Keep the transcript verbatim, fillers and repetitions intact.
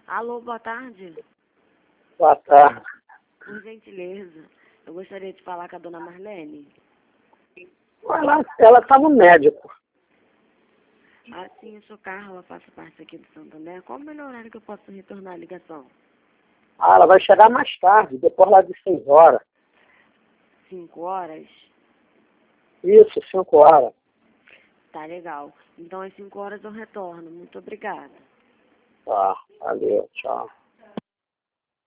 Alô, boa tarde. Boa tarde. Por gentileza, eu gostaria de falar com a dona Marlene. Ela, ela tá no médico. Ah, sim, eu sou Carla, faço parte aqui do Santander. Qual o melhor horário que eu posso retornar a ligação? Ah, ela vai chegar mais tarde, depois lá de seis horas. Cinco horas? Isso, cinco horas. Tá legal. Então às cinco horas eu retorno. Muito obrigada. Tá, valeu, tchau.